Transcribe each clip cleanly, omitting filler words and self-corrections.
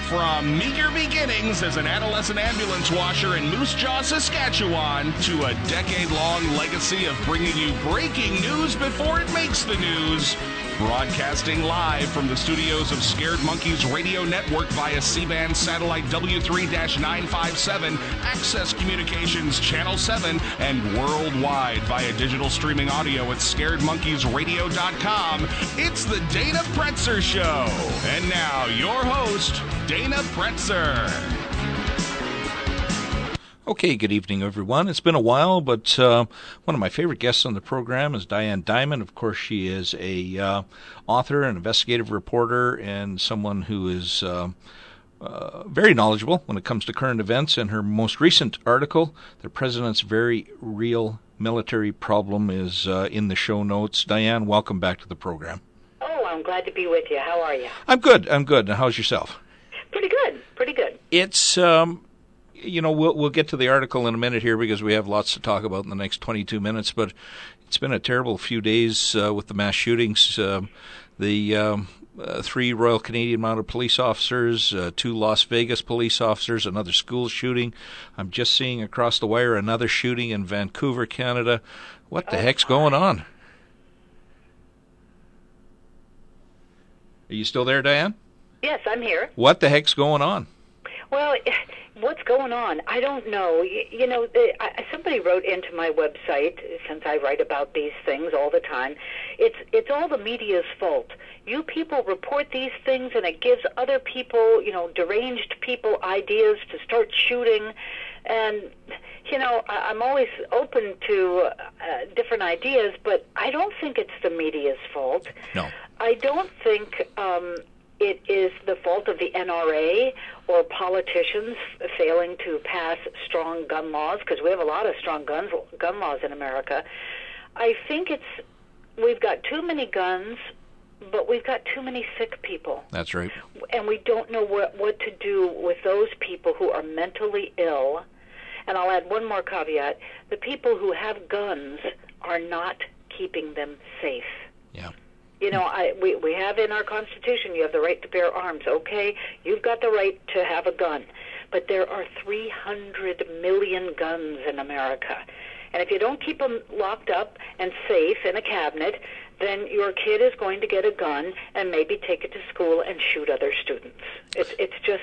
From meager beginnings as an adolescent ambulance washer in Moose Jaw, Saskatchewan, to a decade-long legacy of bringing you breaking news before it makes the news. Broadcasting live from the studios of Scared Monkeys Radio Network via C-band satellite W3-957, Access Communications Channel 7, and worldwide via digital streaming audio at scaredmonkeysradio.com. It's the Dana Pretzer Show. And now, your host, Dana Pretzer. Okay, good evening, everyone. It's been a while, but one of my favorite guests on the program is Diane Dimond. Of course, she is a author, an investigative reporter, and someone who is very knowledgeable when it comes to current events. And her most recent article, The President's Very Real Military Problem, is in the show notes. Diane, welcome back to the program. Oh, I'm glad to be with you. How are you? I'm good. And how's yourself? Pretty good. It's... we'll get to the article in a minute here because we have lots to talk about in the next 22 minutes, but it's been a terrible few days with the mass shootings. The 3 Royal Canadian Mounted Police officers, 2 Las Vegas police officers, another school shooting. I'm just seeing across the wire another shooting in Vancouver, Canada. What the heck's going on? Are you still there, Diane? Yes, I'm here. What the heck's going on? Well, what's going on? I don't know. Somebody wrote into my website, since I write about these things all the time, it's all the media's fault. You people report these things, and it gives other people, deranged people, ideas to start shooting. And, I'm always open to different ideas, but I don't think it's the media's fault. No. I don't think... it is the fault of the NRA or politicians failing to pass strong gun laws, because we have a lot of strong gun laws in America. I think we've got too many guns, but we've got too many sick people. That's right. And we don't know what to do with those people who are mentally ill. And I'll add one more caveat. The people who have guns are not keeping them safe. Yeah. We have in our Constitution, you have the right to bear arms. Okay, you've got the right to have a gun. But there are 300 million guns in America. And if you don't keep them locked up and safe in a cabinet, then your kid is going to get a gun and maybe take it to school and shoot other students. It's just...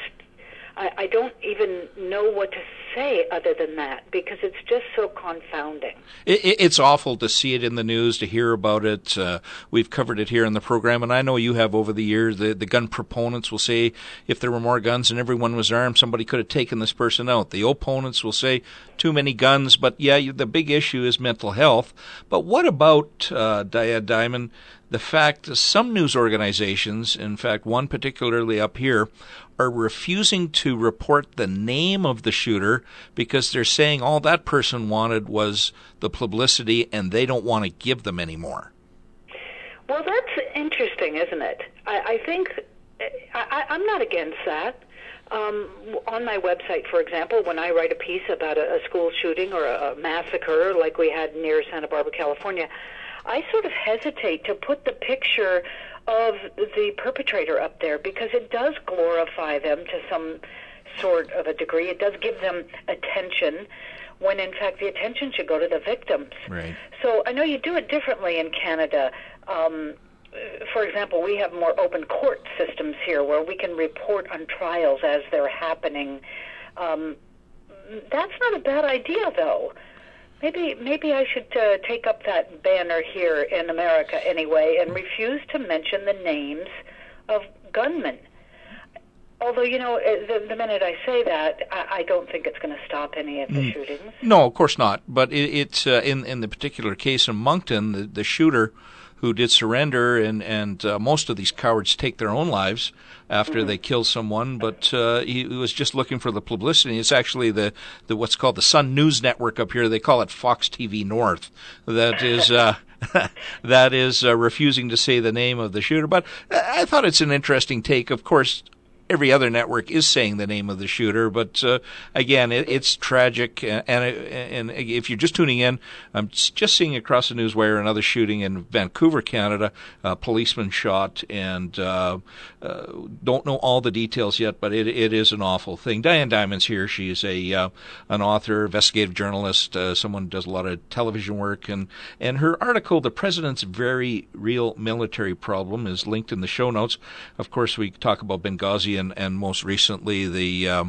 I don't even know what to say other than that, because it's just so confounding. It's awful to see it in the news, to hear about it. We've covered it here in the program, and I know you have over the years. The gun proponents will say if there were more guns and everyone was armed, somebody could have taken this person out. The opponents will say too many guns, but yeah, the big issue is mental health. But what about, Diane Dimond, the fact that some news organizations, in fact one particularly up here, are refusing to report the name of the shooter because they're saying all that person wanted was the publicity and they don't want to give them any more? Well, that's interesting, isn't it? I think I'm not against that. On my website, for example, when I write a piece about a school shooting or a massacre like we had near Santa Barbara, California, I sort of hesitate to put the picture of the perpetrator up there because it does glorify them to some sort of a degree. It does give them attention when, in fact, the attention should go to the victims. Right. So I know you do it differently in Canada. For example, we have more open court systems here where we can report on trials as they're happening. That's not a bad idea, though. Maybe I should take up that banner here in America anyway and refuse to mention the names of gunmen. Although, the minute I say that, I don't think it's going to stop any of the shootings. No, of course not. But it's in the particular case in Moncton, the shooter who did surrender, and most of these cowards take their own lives after they kill someone, but he was just looking for the publicity. It's actually the what's called the Sun News Network up here. They call it Fox TV North. That is refusing to say the name of the shooter. But I thought it's an interesting take. Of course, every other network is saying the name of the shooter. But again, it's tragic. And if you're just tuning in, I'm just seeing across the newswire another shooting in Vancouver, Canada. A policeman shot, and don't know all the details yet, but it is an awful thing. Diane Dimond's here. She is an author, investigative journalist, someone who does a lot of television work, and her article, "The President's Very Real Military Problem," is linked in the show notes. Of course, we talk about Benghazi and most recently the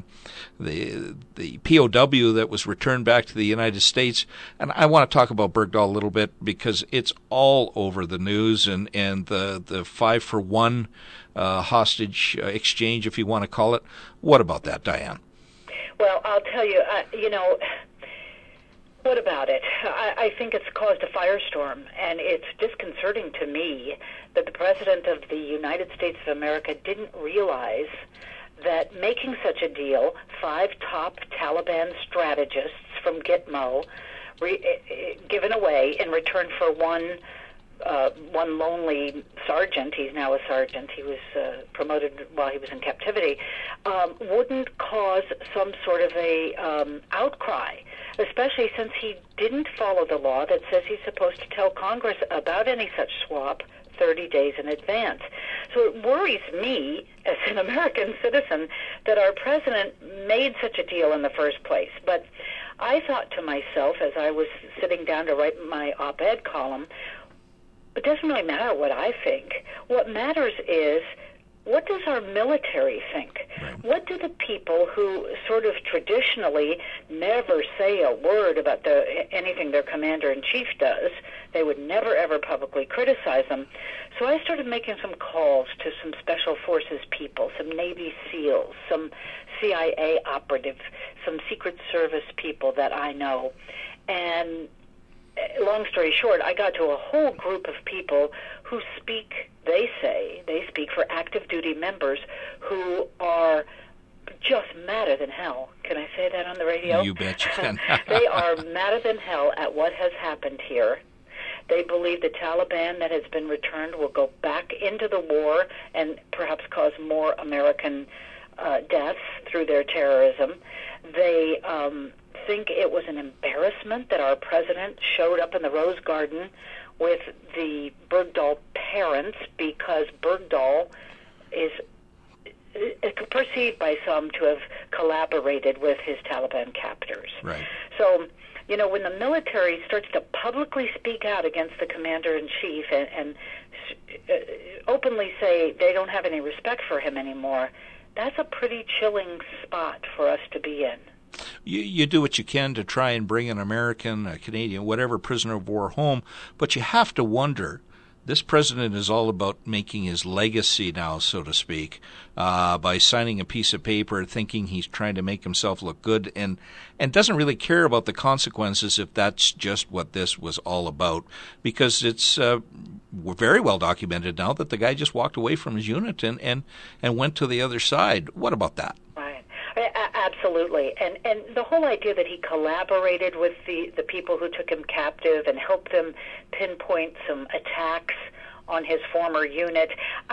POW that was returned back to the United States. And I want to talk about Bergdahl a little bit because it's all over the news, and the 5-for-1 hostage exchange, if you want to call it. What about that, Diane? Well, I'll tell you, what about it? I think it's caused a firestorm, and it's disconcerting to me that the President of the United States of America didn't realize that making such a deal, 5 top Taliban strategists from Gitmo given away in return for one lonely sergeant — he's now a sergeant, he was promoted while he was in captivity — wouldn't cause some sort of a outcry, especially since he didn't follow the law that says he's supposed to tell Congress about any such swap 30 days in advance. So it worries me as an American citizen that our president made such a deal in the first place. But I thought to myself, as I was sitting down to write my op-ed column, it doesn't really matter what I think. What matters is, what does our military think? What do the people who sort of traditionally never say a word about anything their commander-in-chief does? They would never, ever publicly criticize them. So I started making some calls to some Special Forces people, some Navy SEALs, some CIA operatives, some Secret Service people that I know. And long story short, I got to a whole group of people who speak, they speak for active duty members who are just madder than hell. Can I say that on the radio? You bet you can. They are madder than hell at what has happened here. They believe the Taliban that has been returned will go back into the war and perhaps cause more American deaths through their terrorism. They think it was an embarrassment that our president showed up in the Rose Garden with the Bergdahl parents, because Bergdahl is perceived by some to have collaborated with his Taliban captors. Right. So, when the military starts to publicly speak out against the commander-in-chief and openly say they don't have any respect for him anymore, that's a pretty chilling spot for us to be in. You do what you can to try and bring an American, a Canadian, whatever prisoner of war home, but you have to wonder, this president is all about making his legacy now, so to speak, by signing a piece of paper thinking he's trying to make himself look good, and doesn't really care about the consequences if that's just what this was all about, because it's very well documented now that the guy just walked away from his unit and went to the other side. What about that? Absolutely. And the whole idea that he collaborated with the people who took him captive and helped them pinpoint some attacks on his former unit,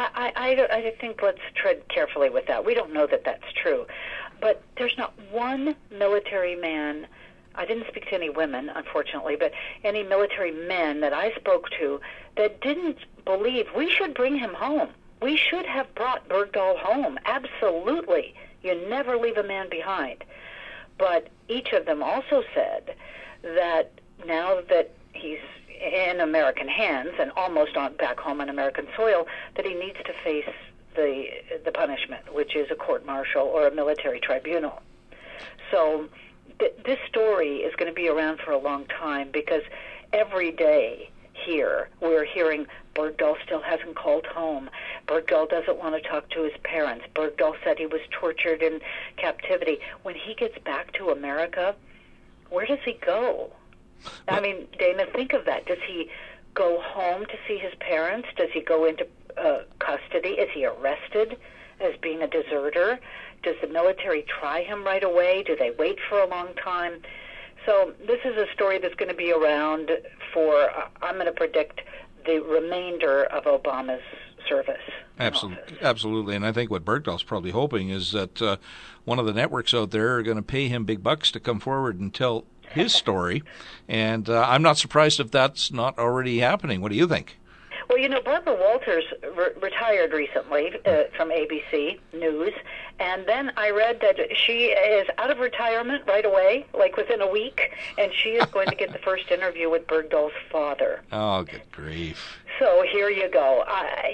I think let's tread carefully with that. We don't know that that's true. But there's not one military man — I didn't speak to any women, unfortunately, but any military men that I spoke to that didn't believe we should bring him home. We should have brought Bergdahl home. Absolutely. You never leave a man behind. But each of them also said that now that he's in American hands and almost back home on American soil, that he needs to face the punishment, which is a court-martial or a military tribunal. So this story is going to be around for a long time, because every day here we're hearing Bergdahl still hasn't called home. Bergdahl doesn't want to talk to his parents. Bergdahl said he was tortured in captivity. When he gets back to America, where does he go? I mean, Dana, think of that. Does he go home to see his parents? Does he go into custody? Is he arrested as being a deserter? Does the military try him right away? Do they wait for a long time? So this is a story that's going to be around for, I'm going to predict, the remainder of Obama's service. Absolutely. And I think what Bergdahl's probably hoping is that one of the networks out there are going to pay him big bucks to come forward and tell his story. And I'm not surprised if that's not already happening. What do you think? Well, Barbara Walters retired recently from ABC News, and then I read that she is out of retirement right away, like within a week, and she is going to get the first interview with Bergdahl's father. Oh, good grief. So here you go.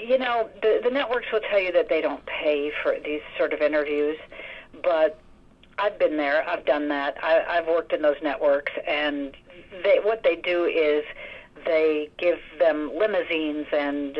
The networks will tell you that they don't pay for these sort of interviews, but I've been there. I've done that. I've worked in those networks, and what they do is they give them limousines and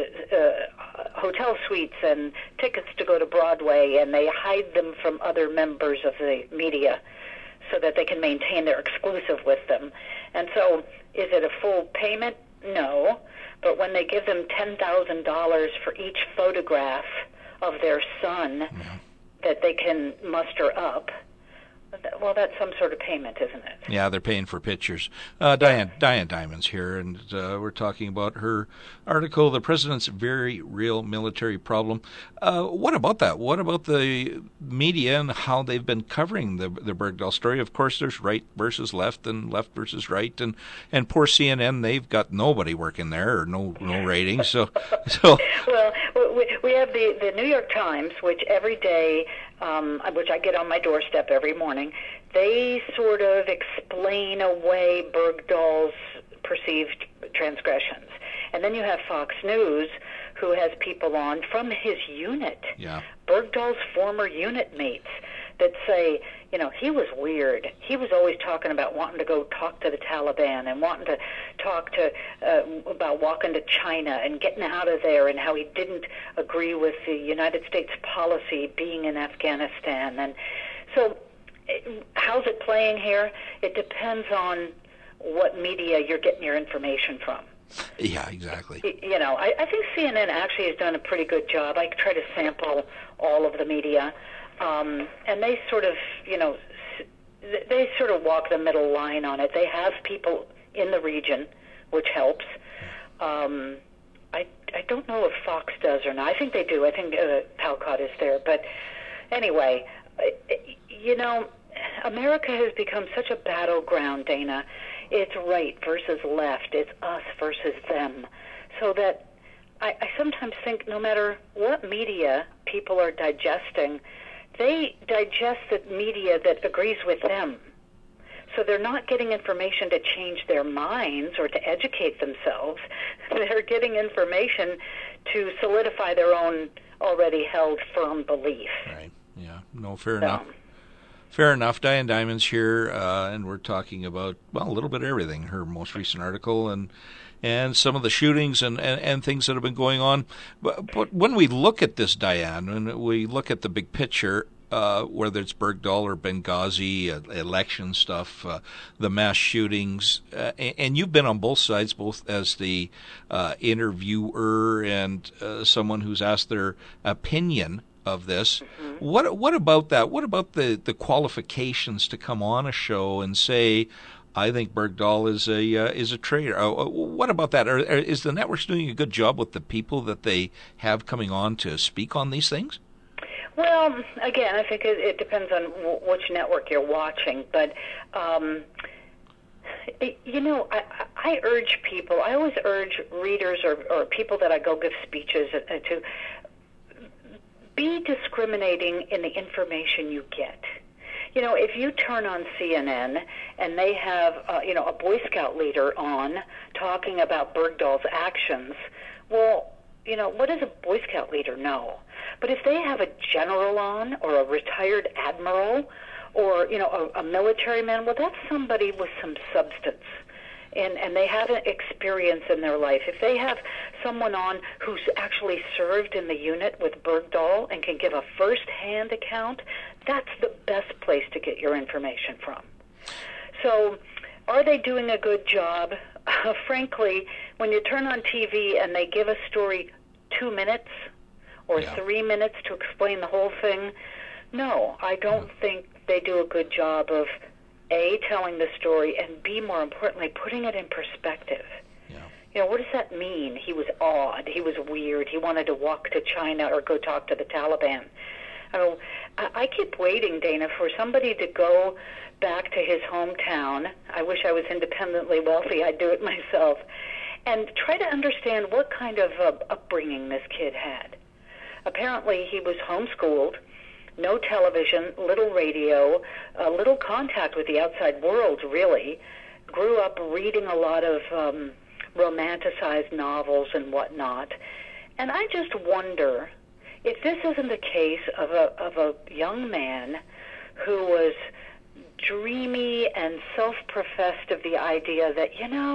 hotel suites and tickets to go to Broadway, and they hide them from other members of the media so that they can maintain their exclusive with them. And so is it a full payment? No. But when they give them $10,000 for each photograph of their son that they can muster up, well, that's some sort of payment, isn't it? Yeah, they're paying for pictures. Diane Dimond's here, and we're talking about her article, The President's Very Real Military Problem. What about that? What about the media and how they've been covering the Bergdahl story? Of course, there's right versus left and left versus right, and poor CNN, they've got nobody working there or no ratings. So Well, we have the New York Times, which every day, which I get on my doorstep every morning, they sort of explain away Bergdahl's perceived transgressions. And then you have Fox News, who has people on from his unit, Bergdahl's former unit mates, that say, he was weird. He was always talking about wanting to go talk to the Taliban and wanting to talk to about walking to China and getting out of there, and how he didn't agree with the United States policy being in Afghanistan. And so how's it playing here? It depends on what media you're getting your information from. Yeah, exactly. I think CNN actually has done a pretty good job. I try to sample all of the media. And they sort of, they sort of walk the middle line on it. They have people in the region, which helps. I don't know if Fox does or not. I think they do. I think Talcott is there. But anyway, America has become such a battleground, Dana. It's right versus left. It's us versus them. So that I sometimes think no matter what media people are digesting, they digest the media that agrees with them. So they're not getting information to change their minds or to educate themselves. They're getting information to solidify their own already held firm belief. Right. Yeah. No, fair enough. Fair enough. Diane Dimond's here, and we're talking about, a little bit of everything. Her most recent article and some of the shootings and things that have been going on. But when we look at this, Diane, when we look at the big picture, whether it's Bergdahl or Benghazi, election stuff, the mass shootings, and you've been on both sides, both as the interviewer and someone who's asked their opinion of this. Mm-hmm. What about that? What about the qualifications to come on a show and say, I think Bergdahl is a traitor? What about that? Is the networks doing a good job with the people that they have coming on to speak on these things? Well, again, I think it depends on which network you're watching. But, I urge people, I always urge readers or people that I go give speeches to, be discriminating in the information you get. If you turn on CNN and they have, a Boy Scout leader on talking about Bergdahl's actions, well, what does a Boy Scout leader know? But if they have a general on or a retired admiral or, a military man, well, that's somebody with some substance. And they have an experience in their life. If they have someone on who's actually served in the unit with Bergdahl and can give a first-hand account, that's the best place to get your information from. So are they doing a good job? Frankly, when you turn on TV and they give a story 2 minutes or 3 minutes to explain the whole thing, no, I don't think they do a good job of A, telling the story, and B, more importantly, putting it in perspective. What does that mean? He was odd. He was weird. He wanted to walk to China or go talk to the Taliban. I keep waiting, Dana, for somebody to go back to his hometown. I wish I was independently wealthy. I'd do it myself. And try to understand what kind of upbringing this kid had. Apparently, he was homeschooled, no television, little radio, little contact with the outside world, really. Grew up reading a lot of romanticized novels and whatnot. And I just wonder if this isn't a case of a young man who was dreamy and self-professed of the idea that,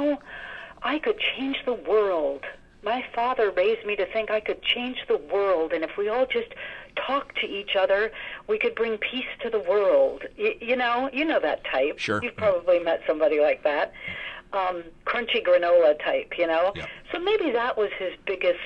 I could change the world. My father raised me to think I could change the world, and if we all just talked to each other, we could bring peace to the world. You know that type. Sure. You've probably met somebody like that. Crunchy granola type, Yeah. So maybe that was his biggest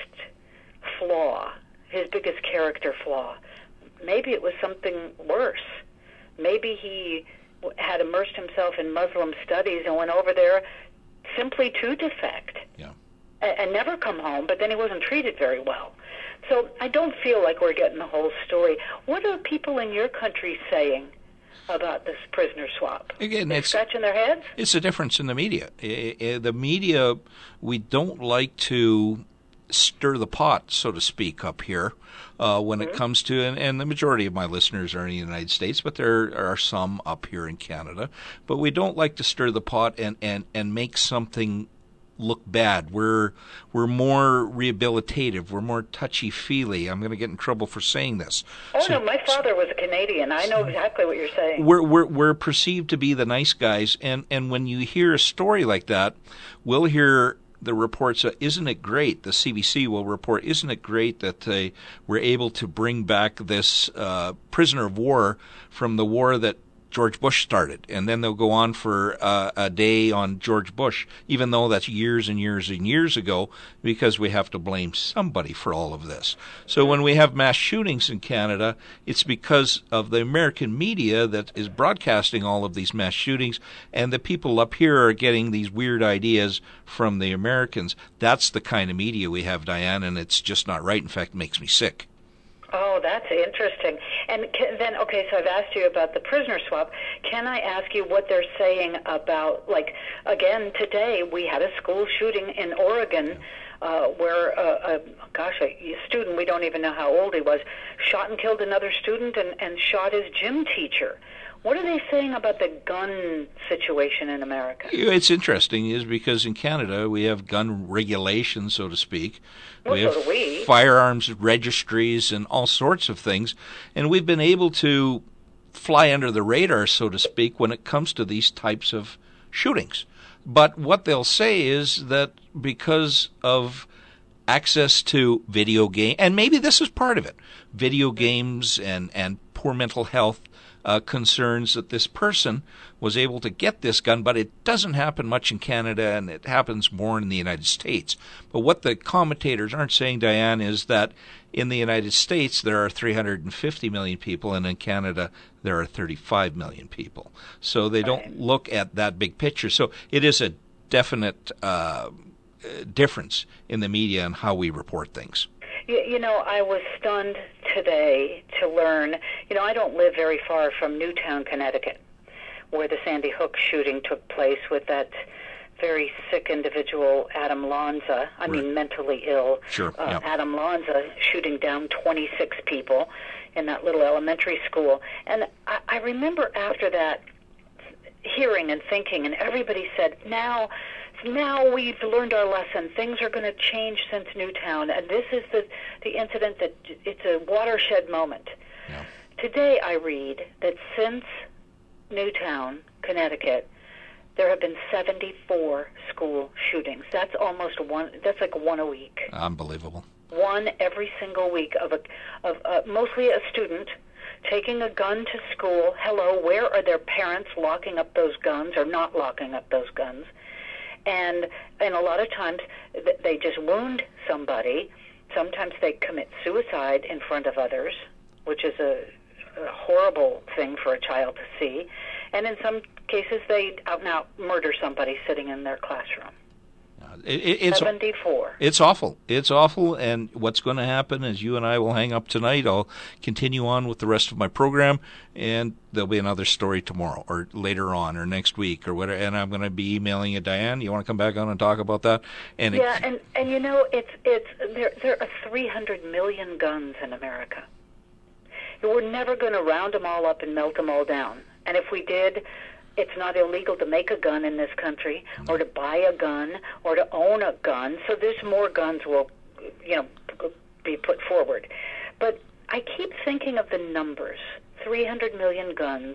flaw, his biggest character flaw. Maybe it was something worse. Maybe he had immersed himself in Muslim studies and went over there simply to defect. Yeah. And never come home, but then he wasn't treated very well. So I don't feel like we're getting the whole story. What are people in your country saying about this prisoner swap? Again, They're scratching their heads? It's a difference in the media. The media, we don't like to stir the pot, so to speak, up here when it comes to, and the majority of my listeners are in the United States, but there are some up here in Canada. But we don't like to stir the pot and make something look bad. We're more rehabilitative. We're more touchy-feely. I'm going to get in trouble for saying this. No, my father was a Canadian. I know exactly what you're saying. We're perceived to be the nice guys, and when you hear a story like that, we'll hear the reports, isn't it great? The CBC will report, isn't it great that they were able to bring back this prisoner of war from the war that George Bush started, and then they'll go on for a day on George Bush, even though that's years and years and years ago, because we have to blame somebody for all of this. So when we have mass shootings in Canada, it's because of the American media that is broadcasting all of these mass shootings, and the people up here are getting these weird ideas from the Americans. That's the kind of media we have, Diane, and it's just not right. In fact, it makes me sick. Oh, that's interesting. And then, okay, so I've asked you about the prisoner swap. Can I ask you what they're saying about, again, today we had a school shooting in Oregon where a student, we don't even know how old he was, shot and killed another student and shot his gym teacher. What are they saying about the gun situation in America? It's interesting, is because in Canada we have gun regulations, so to speak. Well, we have so do we. Firearms registries and all sorts of things, and we've been able to fly under the radar, so to speak, when it comes to these types of shootings. But what they'll say is that because of access to video game, and maybe this is part of it, video games and poor mental health concerns, that this person was able to get this gun, but it doesn't happen much in Canada, and it happens more in the United States. But what the commentators aren't saying, Diane, is that in the United States there are 350 million people, and in Canada there are 35 million people. So they don't look at that big picture. So it is a definite difference in the media and how we report things. I was stunned today to learn, I don't live very far from Newtown, Connecticut, where the Sandy Hook shooting took place with that very sick individual, Adam Lanza, mentally ill. Sure, yeah. Adam Lanza shooting down 26 people in that little elementary school. And I remember after that hearing and thinking, and everybody said, now we've learned our lesson. Things are going to change since Newtown, and this is the incident that it's a watershed moment. Yeah. Today I read that since Newtown, Connecticut, there have been 74 school shootings. That's almost one. That's like one a week. Unbelievable. One every single week of mostly a student taking a gun to school. Hello, where are their parents locking up those guns or not locking up those guns? And a lot of times they just wound somebody. Sometimes they commit suicide in front of others, which is a horrible thing for a child to see. And in some cases, they out and out murder somebody sitting in their classroom. It's 74. It's awful. It's awful. And what's going to happen is you and I will hang up tonight. I'll continue on with the rest of my program, and there'll be another story tomorrow or later on or next week or whatever. And I'm going to be emailing you, Diane. You want to come back on and talk about that? And yeah, and you know, there are 300 million guns in America. We're never going to round them all up and melt them all down. And if we did, it's not illegal to make a gun in this country or to buy a gun or to own a gun. So there's more guns will, be put forward. But I keep thinking of the numbers. 300 million guns.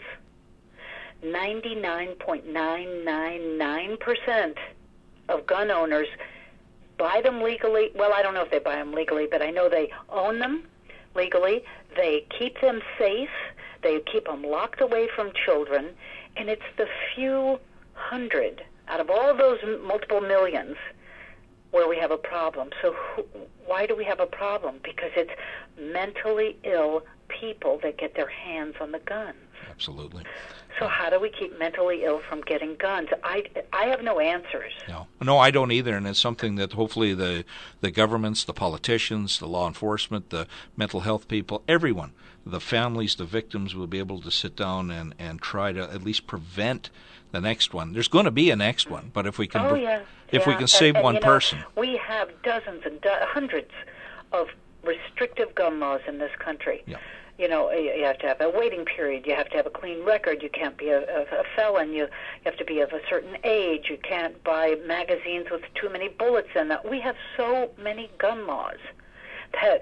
99.999% of gun owners buy them legally. Well, I don't know if they buy them legally, but I know they own them legally. They keep them safe. They keep them locked away from children. And it's the few hundred out of all those multiple millions where we have a problem. So why do we have a problem? Because it's mentally ill people that get their hands on the guns. Absolutely. So how do we keep mentally ill from getting guns? I have no answers. No, I don't either, and it's something that hopefully the governments, the politicians, the law enforcement, the mental health people, everyone, the families, the victims will be able to sit down and try to at least prevent the next one. There's going to be a next one, but if we can we can save one person. We have dozens and hundreds of restrictive gun laws in this country. Yeah. You have to have a waiting period. You have to have a clean record. You can't be a felon. You have to be of a certain age. You can't buy magazines with too many bullets in them. We have so many gun laws that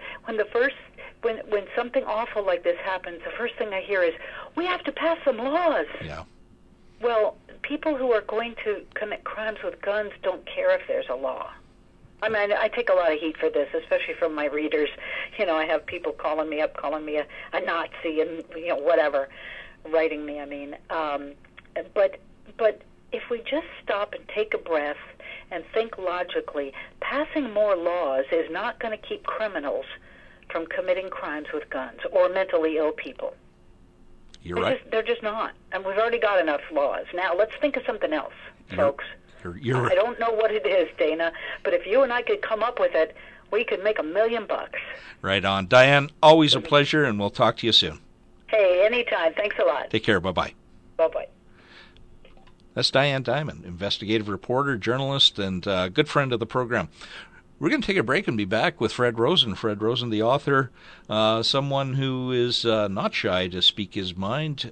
when something awful like this happens, the first thing I hear is, we have to pass some laws. Yeah. Well, people who are going to commit crimes with guns don't care if there's a law. I mean, I take a lot of heat for this, especially from my readers. I have people calling me a Nazi and whatever, writing me. I mean, but if we just stop and take a breath and think logically, passing more laws is not going to keep criminals from committing crimes with guns or mentally ill people. You're right. They're just not, and we've already got enough laws. Now let's think of something else, folks. I don't know what it is, Dana, but if you and I could come up with it, we could make $1 million. Right on. Diane, always a pleasure, and we'll talk to you soon. Hey, anytime. Thanks a lot. Take care. Bye-bye. Bye-bye. That's Diane Dimond, investigative reporter, journalist, and good friend of the program. We're going to take a break and be back with Fred Rosen. Fred Rosen, the author, someone who is not shy to speak his mind.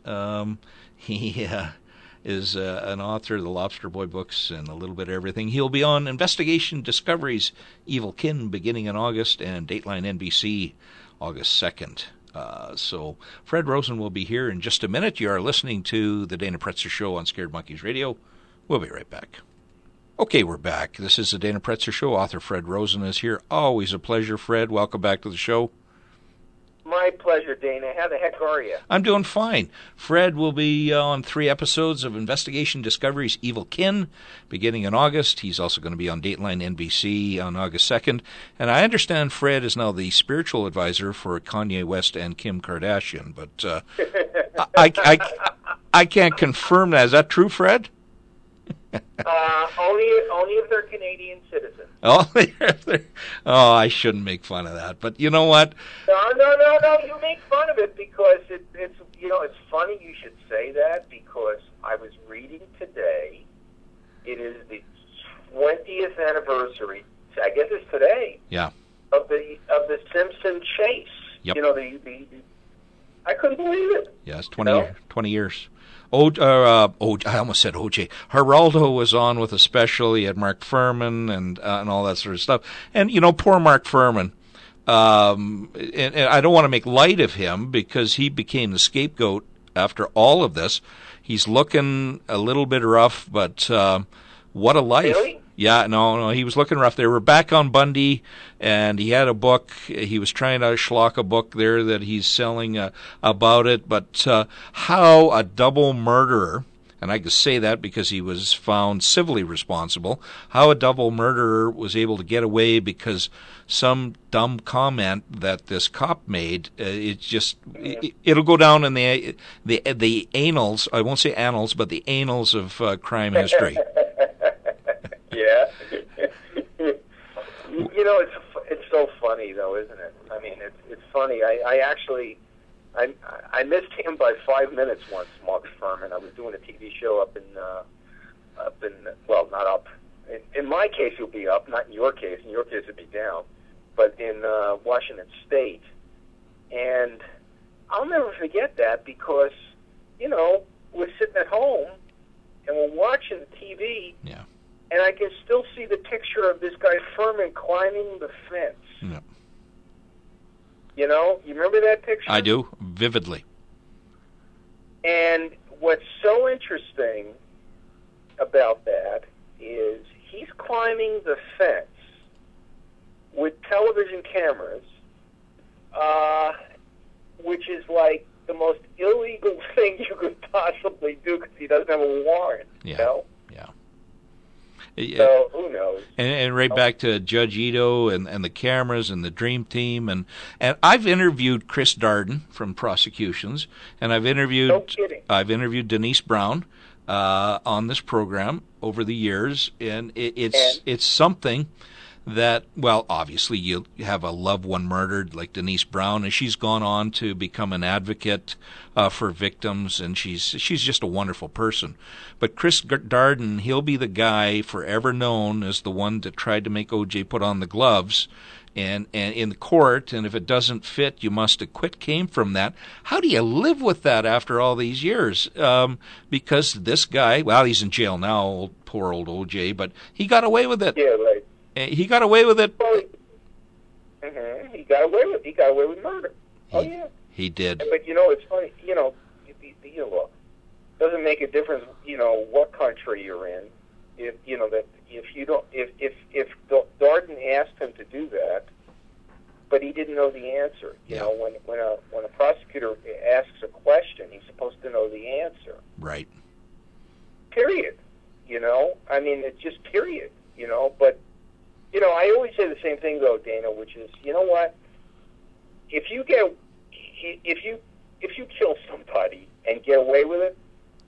He is an author of the Lobster Boy books and a little bit of everything. He'll be on Investigation Discovery's Evil Kin beginning in August and Dateline NBC August 2nd. So Fred Rosen will be here in just a minute. You are listening to the Dana Pretzer Show on Scared Monkeys Radio. We'll be right back. Okay, we're back. This is the Dana Pretzer Show. Author Fred Rosen is here. Always a pleasure, Fred. Welcome back to the show. My pleasure, Dana. How the heck are you? I'm doing fine. Fred will be on 3 episodes of Investigation Discovery's Evil Kin beginning in August. He's also going to be on Dateline NBC on August 2nd. And I understand Fred is now the spiritual advisor for Kanye West and Kim Kardashian. But I can't confirm that. Is that true, Fred? Only if they're Canadian citizens. Oh, I shouldn't make fun of that. But you know what? No. You make fun of it because it's funny you should say that because I was reading today. It is the 20th anniversary. I guess it's today. Yeah. Of the Simpson chase. Yep. I couldn't believe it. Yeah, it's 20 years. I almost said O.J. Geraldo was on with a special. He had Mark Furman and all that sort of stuff. And, poor Mark Furman. And I don't want to make light of him because he became the scapegoat after all of this. He's looking a little bit rough, but what a life. Really? Yeah, no, he was looking rough. They were back on Bundy, and he had a book. He was trying to schlock a book there that he's selling about it. But how a double murderer, and I can say that because he was found civilly responsible, how a double murderer was able to get away because some dumb comment that this cop made, it'll go down in the annals, I won't say annals, but the annals of crime history. Yeah. You know, it's so funny though, isn't it? I mean, it's funny. I missed him by 5 minutes once, Mark Furman. I was doing a TV show up in well, not up. In my case, it would be up. Not in your case. In your case, it would be down. But in Washington State, and I'll never forget that because, you know, we're sitting at home and we're watching TV. Yeah. And I can still see the picture of this guy Furman climbing the fence. Yeah. You know, you remember that picture? I do, vividly. And what's so interesting about that is he's climbing the fence with television cameras, which is like the most illegal thing you could possibly do because he doesn't have a warrant. Yeah. You know? Yeah. So who knows? And right back to Judge Ito and the cameras and the Dream Team, and I've interviewed Chris Darden from Prosecutions, and I've interviewed Denise Brown on this program over the years, and it's something that, well, obviously you have a loved one murdered like Denise Brown, and she's gone on to become an advocate for victims, and she's just a wonderful person. But Chris Darden, he'll be the guy forever known as the one that tried to make O.J. put on the gloves, and in the court, and if it doesn't fit, you must acquit, came from that. How do you live with that after all these years? Because this guy, well, he's in jail now, poor old O.J., but he got away with it. Yeah, right. He got away with it. Well, he got away with murder. Yeah, he did. But you know, it's funny. You know, look, doesn't make a difference. You know what country you're in. If you know that if you don't, if Darden asked him to do that, but he didn't know the answer. You know, when a prosecutor asks a question, he's supposed to know the answer. Right. Period. You know, I mean, it's just period. You know, but. You know, I always say the same thing though, Dana, which is, you know what? If you kill somebody and get away with it,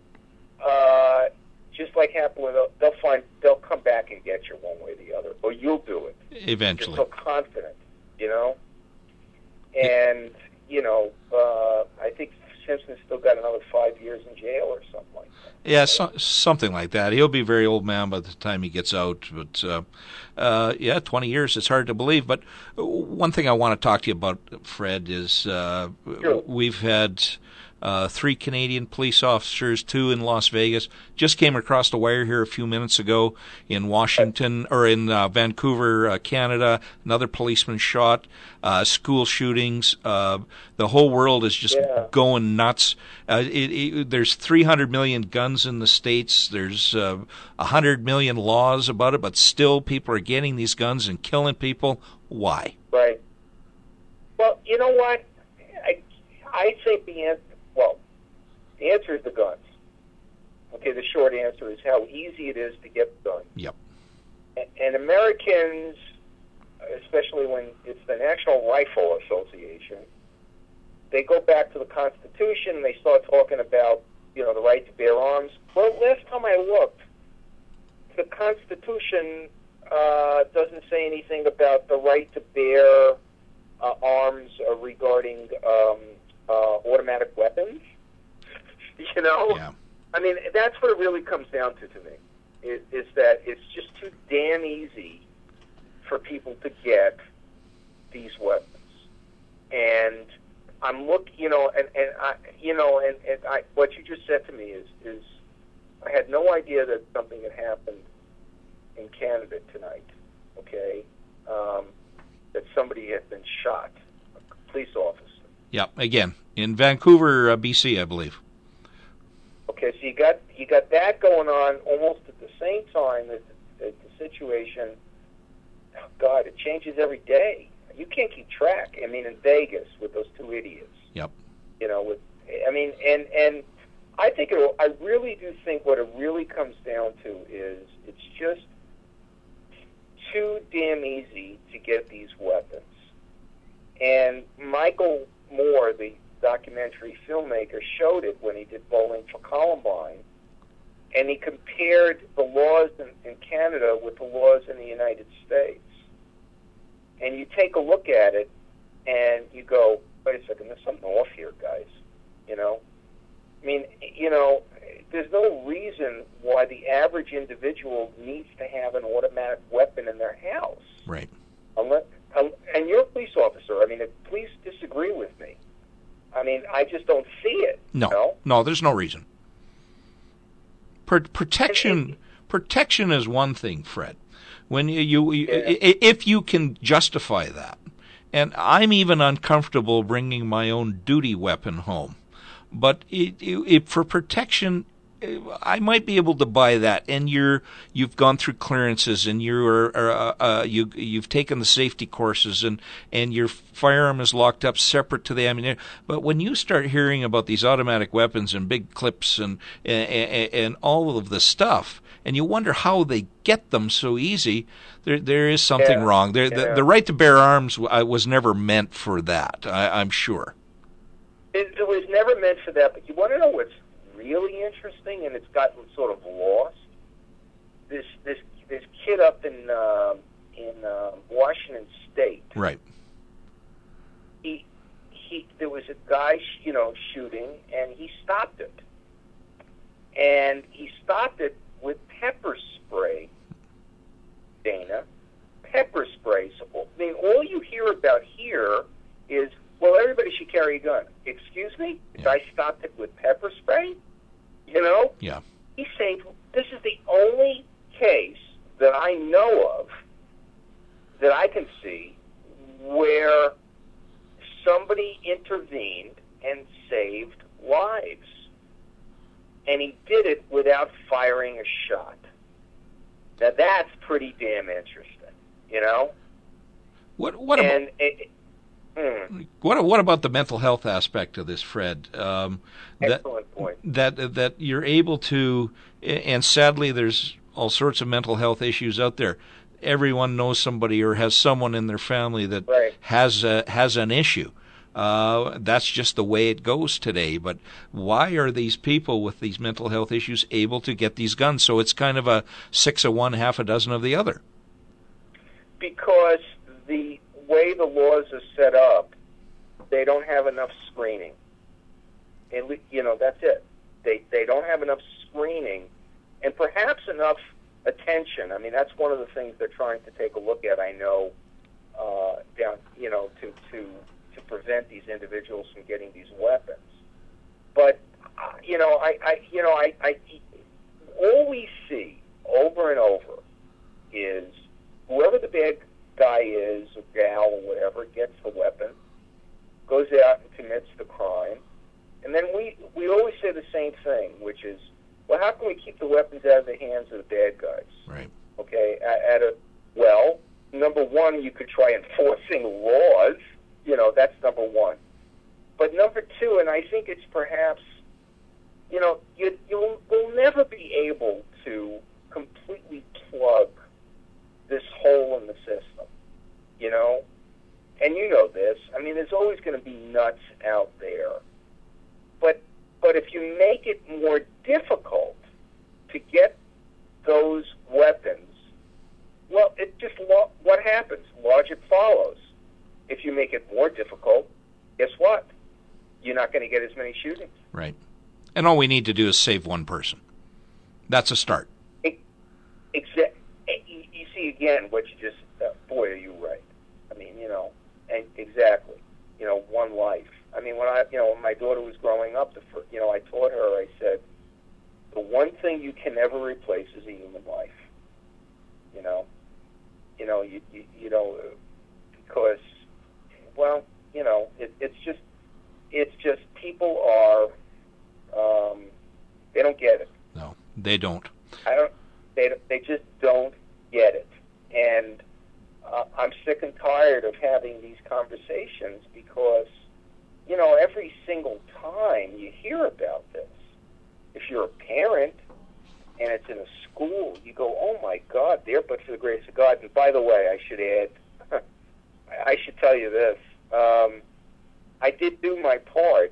just like happened with they'll come back and get you one way or the other, or you'll do it eventually. You're so confident, you know. And you know, I think Simpson's still got another 5 years in jail or something like that. Yeah, something like that. He'll be a very old man by the time he gets out. But, 20 years, it's hard to believe. But one thing I want to talk to you about, Fred, is sure. We've had 3 Canadian police officers, 2 in Las Vegas. Just came across the wire here a few minutes ago in Washington, or in Vancouver, Canada. Another policeman shot. School shootings. The whole world is just going nuts. There's 300 million guns in the States. There's 100 million laws about it, but still people are getting these guns and killing people. Why? Right. Well, you know what? I think the answer is the guns. Okay, the short answer is how easy it is to get guns. Yep. And Americans, especially when it's the National Rifle Association, they go back to the Constitution and they start talking about, you know, the right to bear arms. Well, last time I looked, the Constitution doesn't say anything about the right to bear arms regarding automatic weapons. You know? Yeah. I mean, that's what it really comes down to me, is that it's just too damn easy for people to get these weapons. And I'm what you just said to me is I had no idea that something had happened in Canada tonight, okay? That somebody had been shot, a police officer. Yeah, again, in Vancouver, BC, I believe. Okay, so you got that going on almost at the same time as the situation. Oh God, it changes every day. You can't keep track. I mean, in Vegas with those 2 idiots. Yep. You know, and I think I really do think what it really comes down to is it's just too damn easy to get these weapons. And Michael Moore, the documentary filmmaker, showed it when he did Bowling for Columbine, and he compared the laws in Canada with the laws in the United States. and you take a look at it, and you go, wait a second, there's something off here, guys. You know? I mean, you know, there's no reason why the average individual needs to have an automatic weapon in their house. Right. And you're a police officer. I mean, please disagree with me. I mean, I just don't see it. No, you know? No, there's no reason. Protection is one thing, Fred. When if you can justify that, and I'm even uncomfortable bringing my own duty weapon home, but for protection, I might be able to buy that. And you've gone through clearances, and you've taken the safety courses, and your firearm is locked up separate to the ammunition. But when you start hearing about these automatic weapons and big clips and all of the stuff, and you wonder how they get them so easy, there is something wrong. The right to bear arms was never meant for that, I'm sure. It was never meant for that, but you want to know what's really interesting, and it's gotten sort of lost? This kid up in Washington State. Right. There was a guy, shooting, and he stopped it. And he stopped it with pepper spray, Dana. Pepper spray. So, I mean, all you hear about here is, well, everybody should carry a gun. Excuse me? The guy stopped it with pepper spray? You know? Yeah. He's saying, this is the only case that I know of that I can see where somebody intervened and saved lives. And he did it without firing a shot. Now, that's pretty damn interesting, you know? What about the mental health aspect of this, Fred? Excellent point. That you're able to, and sadly there's all sorts of mental health issues out there. Everyone knows somebody or has someone in their family that has an issue. That's just the way it goes today. But why are these people with these mental health issues able to get these guns? So it's kind of a 6 of one, half a dozen of the other. Because the way the laws are set up, they don't have enough screening. And, that's it. They don't have enough screening and perhaps enough attention. I mean, that's one of the things they're trying to take a look at, I know, to prevent these individuals from getting these weapons. But, all we see over and over is whoever the bad guy is, or gal, or whatever, gets the weapon, goes out and commits the crime, and then we always say the same thing, which is, well, how can we keep the weapons out of the hands of the bad guys? Right. Okay. Well, number one, you could try enforcing laws. That's number one. But number two, and I think it's perhaps, you will never be able to completely plug this hole in the system, and you know this. I mean, there's always going to be nuts out there, but if you make it more difficult to get those weapons, well, what happens? Logic follows. If you make it more difficult, guess what? You're not going to get as many shootings. Right. And all we need to do is save one person. That's a start. You see, again, what you just, boy, are you right. I mean, and exactly, one life. I mean, when my daughter was growing up, I taught her, I said, the one thing you can never replace is a human life. Because, well, it's just people are, they don't get it. No, they don't. They just don't get it. And I'm sick and tired of having these conversations because, every single time you hear about this, if you're a parent and it's in a school, you go, oh my God, there but for the grace of God. And by the way, I should add, I should tell you this. I did do my part.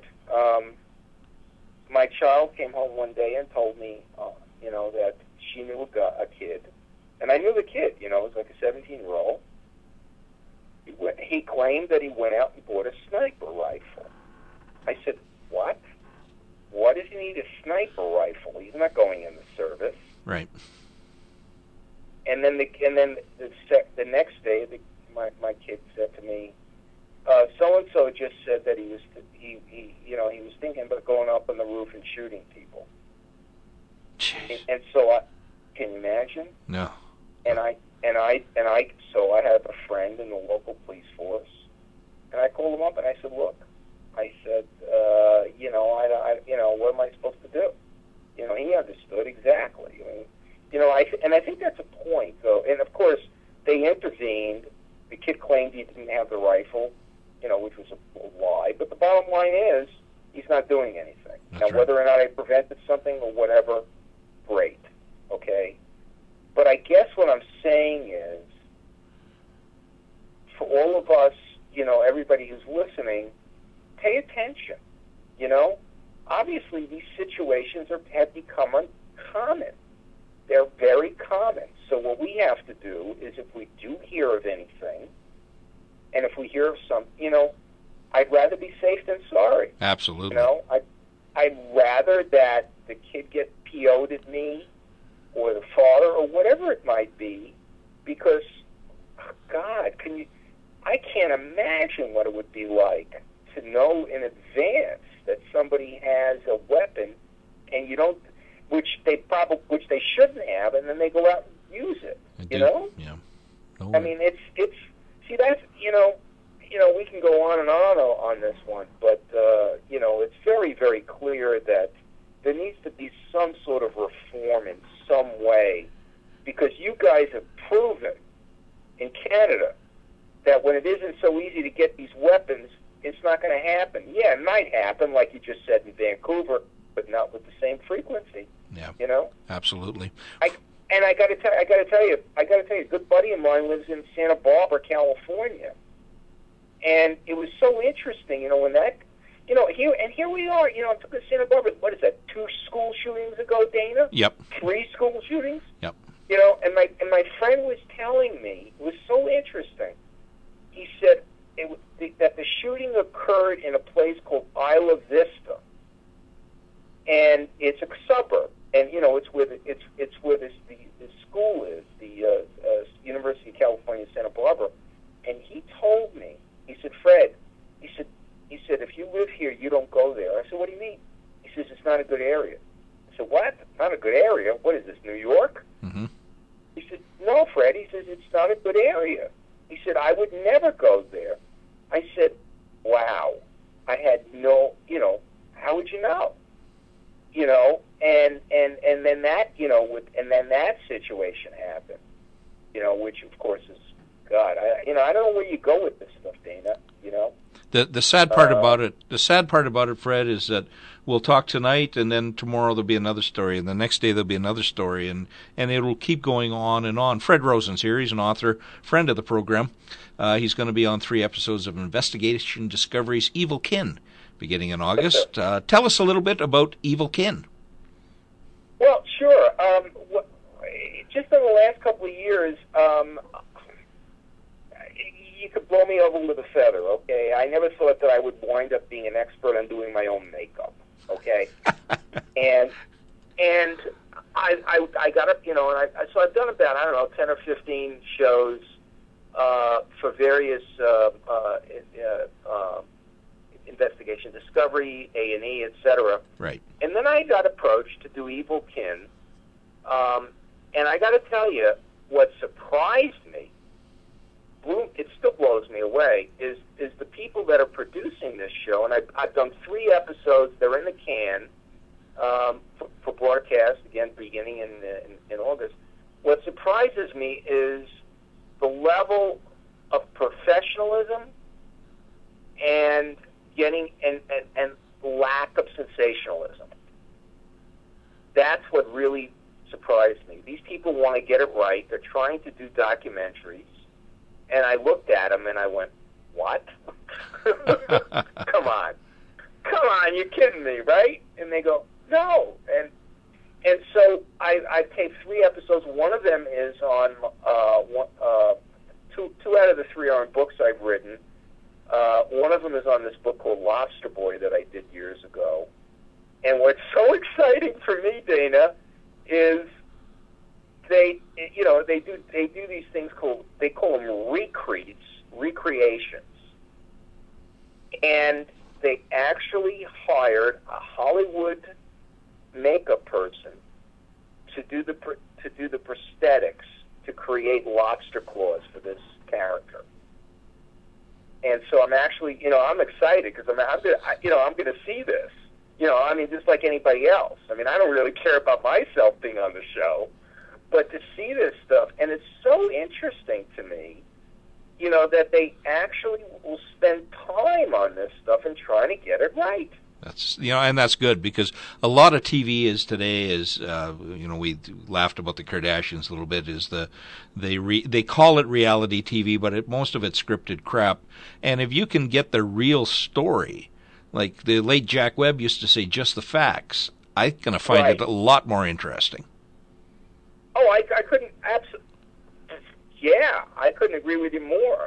My child came home one day and told me, that she knew a kid. And I knew the kid, it was like a 17-year-old. He claimed that he went out and bought a sniper rifle. I said, what? Why does he need a sniper rifle? He's not going in the service. Right. And then the next day, my kid said to me, so and so just said that he was thinking about going up on the roof and shooting people. Jeez. And so can you imagine? No. So I have a friend in the local police force, and I called him up and I said, look, I said, what am I supposed to do? He understood exactly. I think that's a point, though. And of course, they intervened. The kid claimed he didn't have the rifle, which was a lie. But the bottom line is, he's not doing anything. That's now, whether or not I prevented something or whatever, great, okay? But I guess what I'm saying is, for all of us, everybody who's listening, pay attention. Obviously these situations have become uncommon. They're very common. So what we have to do is, if we do hear of anything, and if we hear of some, I'd rather be safe than sorry. Absolutely. I'd rather that the kid get PO'd at me, or the father, or whatever it might be, because, God, I can't imagine what it would be like to know in advance that somebody has a weapon, and you don't, which they shouldn't have, and then they go out and use it. Yeah. No, I mean, it's see, that's we can go on and on this one, but it's very, very clear that there needs to be some sort of reform in some way, because you guys have proven in Canada that when it isn't so easy to get these weapons, it's not going to happen. Yeah, it might happen, like you just said, in Vancouver, but not with the same frequency. Yeah. Absolutely. I got to tell you, a good buddy of mine lives in Santa Barbara, California, and it was so interesting, when that, here we are, I took Santa Barbara. What is that? 2 school shootings ago, Dana? Yep. 3 school shootings. Yep. And my friend was telling me, it was so interesting. He said that the shooting occurred in a place called Isla Vista, and it's a suburb, and it's where the school is, the University of California, Santa Barbara. And he told me, he said, Fred, he said, if you live here, you don't go there. I said, what do you mean? He says, it's not a good area. I said, what? Not a good area? What is this, New York? Mm-hmm. He said, no, Fred. He says, it's not a good area. He said, I would never go there. I said, wow. I had no, how would you know? And then that, and then that situation happened, which of course is, God, I don't know where you go with this stuff, Dana, The sad part about it, Fred, is that we'll talk tonight, and then tomorrow there'll be another story, and the next day there'll be another story, and it will keep going on and on. Fred Rosen's here. He's an author, friend of the program. He's going to be on 3 episodes of Investigation Discovery's Evil Kin, beginning in August. Tell us a little bit about Evil Kin. Well, sure. Just in the last couple of years, you could blow me over with a feather, okay? I never thought that I would wind up being an expert on doing my own makeup, okay? and I got up, so I've done about, 10 or 15 shows for various Investigation Discovery, A&E, etc. Right. And then I got approached to do Evil Kin, and I got to tell you, what surprised me, it still blows me away, is the people that are producing this show, and I've done 3 episodes. They're in the can for broadcast, again, beginning in August. What surprises me is the level of professionalism and and lack of sensationalism. That's what really surprised me. These people want to get it right. They're trying to do documentaries. And I looked at them and I went, what? Come on, you're kidding me, right? And they go, no. And so I taped 3 episodes. One of them is on, 2 out of the 3 are on books I've of them is on this book called Lobster Boy that I did years ago. And what's so exciting for me, Dana, is they do these things they call them recreations. And they actually hired a Hollywood makeup person to do the prosthetics to create lobster claws for this character. And so I'm actually, I'm excited because I'm going to see this. Just like anybody else. I don't really care about myself being on the show, but to see this stuff, and it's so interesting to me, that they actually will spend time on this stuff and trying to get it right. That's and that's good, because a lot of TV today is we laughed about the Kardashians a little bit, is they call it reality TV, but most of it's scripted crap. And if you can get the real story, like the late Jack Webb used to say, just the facts, I'm going to find it a lot more interesting. Oh, I couldn't absolutely. Yeah, I couldn't agree with you more.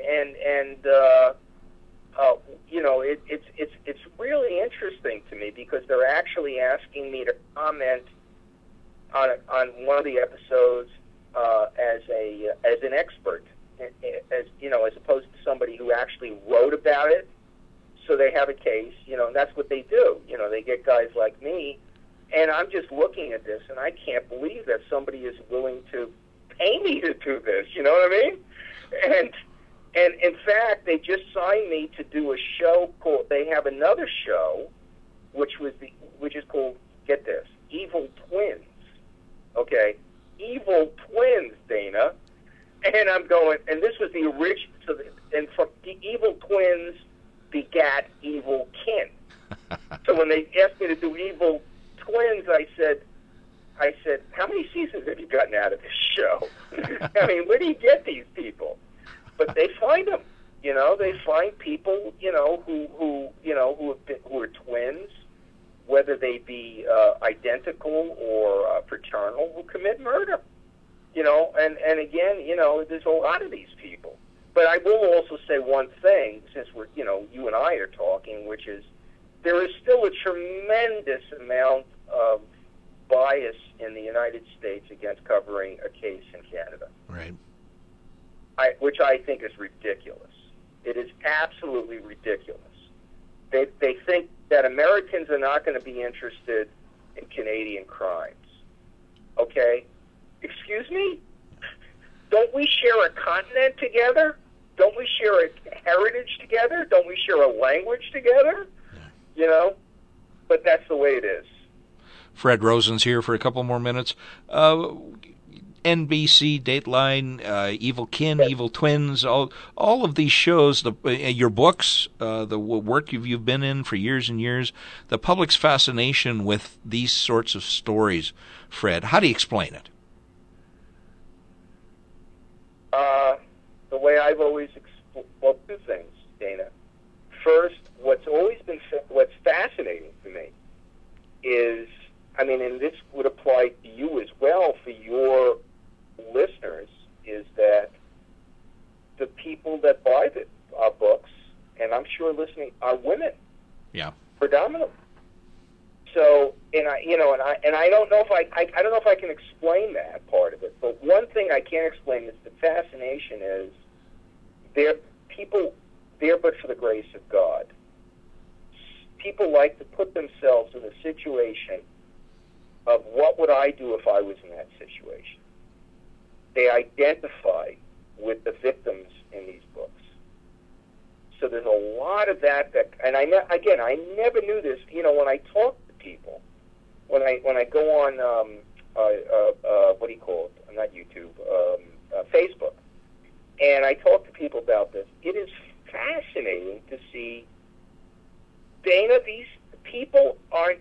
It's really interesting to me because they're actually asking me to comment on one of the episodes as an expert, as opposed to somebody who actually wrote about it. So they have a case, and that's what they do. They get guys like me, and I'm just looking at this, and I can't believe that somebody is willing to pay me to do this. You know what I mean? And in fact, they just signed me to do a show called. They have another show, which is called, get this, Evil Twins. Okay, Evil Twins, Dana. And I'm going, and this was the original. And from the Evil Twins begat Evil Kin. So when they asked me to do Evil Twins, I said, how many seasons have you gotten out of this show? Where do you get these people? But they find them, they find people, who are twins, whether they be identical or fraternal, who commit murder, and again, there's a lot of these people. But I will also say one thing, since we're, you and I are talking, which is there is still a tremendous amount of bias in the United States against covering a case in Canada. Right. Which I think is ridiculous. It is absolutely ridiculous. They think that Americans are not going to be interested in Canadian crimes. Okay? Excuse me? Don't we share a continent together? Don't we share a heritage together? Don't we share a language together? Yeah. But that's the way it is. Fred Rosen's here for a couple more minutes. NBC, Dateline, Evil Kin, yes. Evil Twins, all of these shows, your books, the work you've been in for years and years, the public's fascination with these sorts of stories, Fred, how do you explain it? The way I've always two things, Dana. First, what's fascinating to me is, and this would apply to you as well for your listeners, is that the people that buy our books, and I'm sure listening, are women. Yeah. Predominantly. So, I don't know if I don't know if I can explain that part of it, but one thing I can explain is the fascination is they're people there but for the grace of God. People like to put themselves in the situation of what would I do if I was in that situation. They identify with the victims in these books. So there's a lot of that, and I never knew this. When I talk to people, when I go on, what do you call it? Not YouTube, Facebook, and I talk to people about this. It is fascinating to see, Dana, these people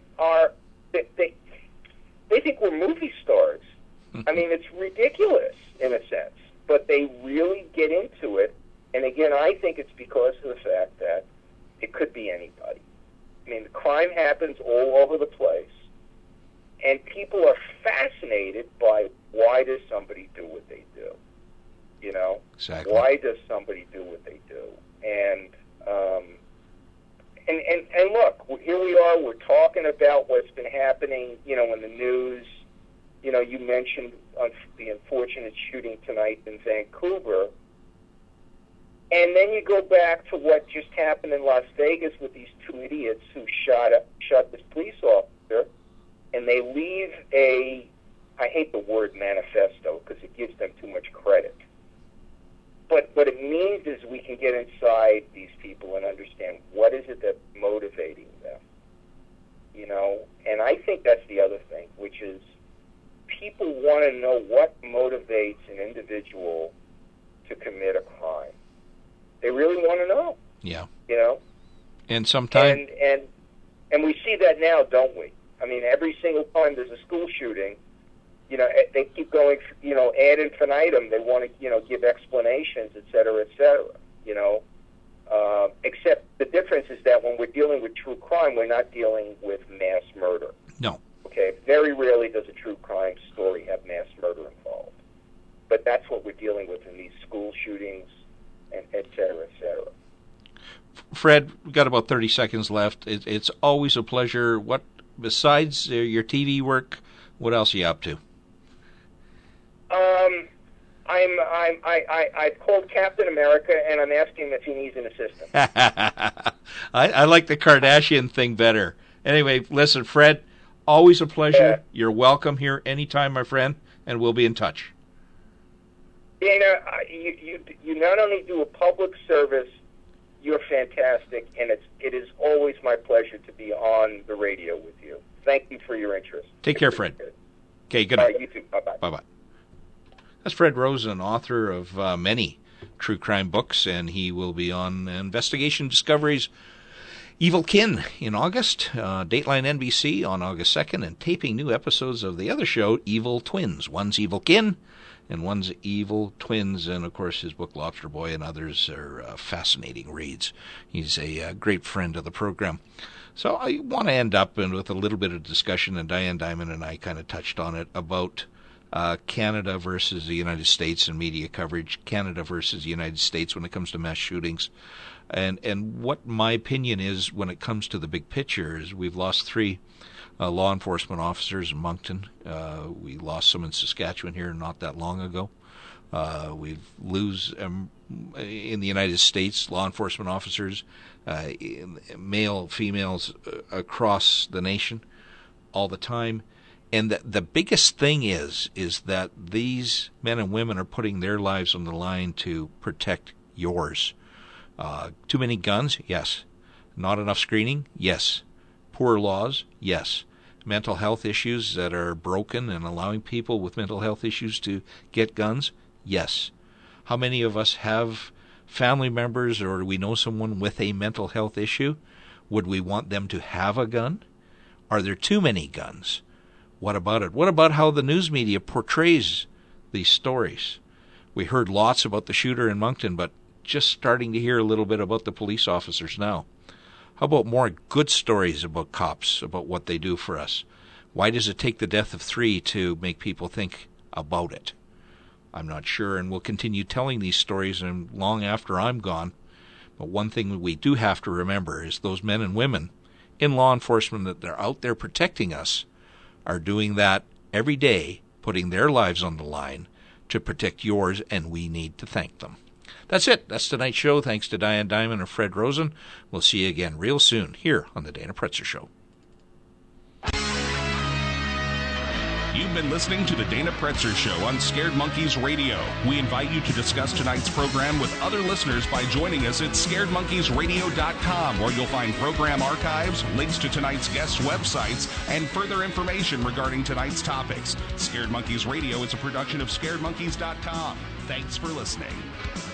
they think we're movie stars. It's ridiculous in a sense, but they really get into it. And again, I think it's because of the fact that it could be anybody. The crime happens all over the place, and people are fascinated by why does somebody do what they do? Exactly. Why does somebody do what they do? And And look, here we are. We're talking about what's been happening, in the news. You mentioned the unfortunate shooting tonight in Vancouver. And then you go back to what just happened in Las Vegas with these two idiots who shot this police officer, and they leave I hate the word manifesto because it gives them too much credit. But what it means is we can get inside these people and understand what is it that's motivating them, And I think that's the other thing, which is people want to know what motivates an individual to commit a crime. They really want to know. Yeah. And sometimes... And we see that now, don't we? I mean, every single time there's a school shooting, they keep going, ad infinitum. They want to, give explanations, et cetera, except the difference is that when we're dealing with true crime, we're not dealing with mass murder. No. Okay? Very rarely does a true crime story have mass murder involved. But that's what we're dealing with in these school shootings, and et cetera, et cetera. Fred, we've got about 30 seconds left. It's always a pleasure. What, besides your TV work, what else are you up to? I've called Captain America, and I'm asking him if he needs an assistant. I like the Kardashian thing better. Anyway, listen, Fred, always a pleasure. You're welcome here anytime, my friend, and we'll be in touch. Dana, you not only do a public service, you're fantastic, and it is always my pleasure to be on the radio with you. Thank you for your interest. Take care, Fred. Okay, good night. You too. Bye-bye. Bye-bye. That's Fred Rosen, author of many true crime books, and he will be on Investigation Discovery's Evil Kin in August, Dateline NBC on August 2nd, and taping new episodes of the other show, Evil Twins. One's Evil Kin, and one's Evil Twins, and of course his book Lobster Boy and others are fascinating reads. He's a great friend of the program. So I want to end up with a little bit of discussion, and Diane Dimon and I kind of touched on it, about Canada versus the United States and media coverage, Canada versus the United States when it comes to mass shootings. And what my opinion is when it comes to the big picture is we've lost 3 law enforcement officers in Moncton. We lost some in Saskatchewan here not that long ago. We've lose in the United States law enforcement officers, male, females across the nation all the time. And the biggest thing is that these men and women are putting their lives on the line to protect yours. Too many guns? Yes. Not enough screening? Yes. Poor laws? Yes. Mental health issues that are broken and allowing people with mental health issues to get guns? Yes. How many of us have family members or we know someone with a mental health issue? Would we want them to have a gun? Are there too many guns? What about it? What about how the news media portrays these stories? We heard lots about the shooter in Moncton, but just starting to hear a little bit about the police officers now. How about more good stories about cops, about what they do for us? Why does it take the death of 3 to make people think about it? I'm not sure, and we'll continue telling these stories and long after I'm gone. But one thing we do have to remember is those men and women in law enforcement that they're out there protecting us are doing that every day, putting their lives on the line to protect yours, and we need to thank them. That's it. That's tonight's show. Thanks to Diane Dimon and Fred Rosen. We'll see you again real soon here on The Dana Pretzer Show. You've been listening to The Dana Pretzer Show on Scared Monkeys Radio. We invite you to discuss tonight's program with other listeners by joining us at scaredmonkeysradio.com, where you'll find program archives, links to tonight's guests' websites, and further information regarding tonight's topics. Scared Monkeys Radio is a production of scaredmonkeys.com. Thanks for listening.